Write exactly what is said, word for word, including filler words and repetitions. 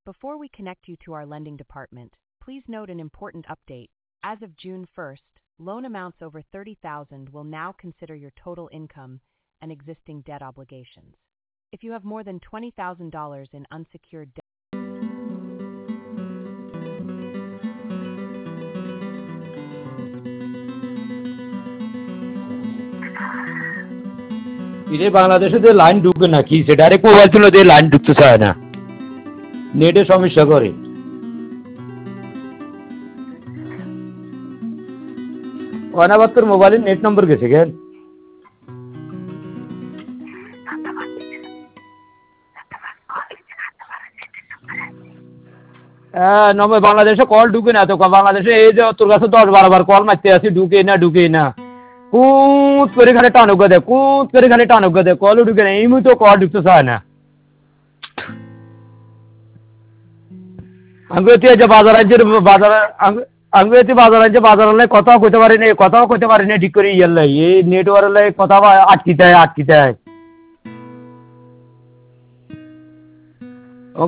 Before we connect you to our lending department, please note an important update. As of June first, loan amounts over thirty thousand will now consider your total income and existing debt obligations. If you have more than twenty thousand dollars in unsecured debt, इधर बांग्लादेशে যে line ঢুকে না কি সে direct mobile ছিল যে line ঢুকতে চায় না নেটের সমস্যা করে অনাবাত্তর মোবাইলের নেট নম্বর গেছে কেন হ্যাঁ নমে বাংলাদেশে কল ঢুকে না তো বাংলাদেশে এই যে তোর কাছে দশ বারো বার কল মারতে আসি ঢুকে না ঢুকে না কুত করে খালি টানুক দে কুত করে খালি টানুক দে কল ঢুকে না এই মুহূর্তে কল ঢুকতে চায় না আঙ্গুতি যে বাজার আছে বাজার আঙ্গুতি বাজার আছে বাজারে কথাও কইতে পারি না কথাও কইতে পারি না ঠিক করে ইয়ার লাই এই নেটওয়ার্ক লাই কথা আটকিতে আটকিতে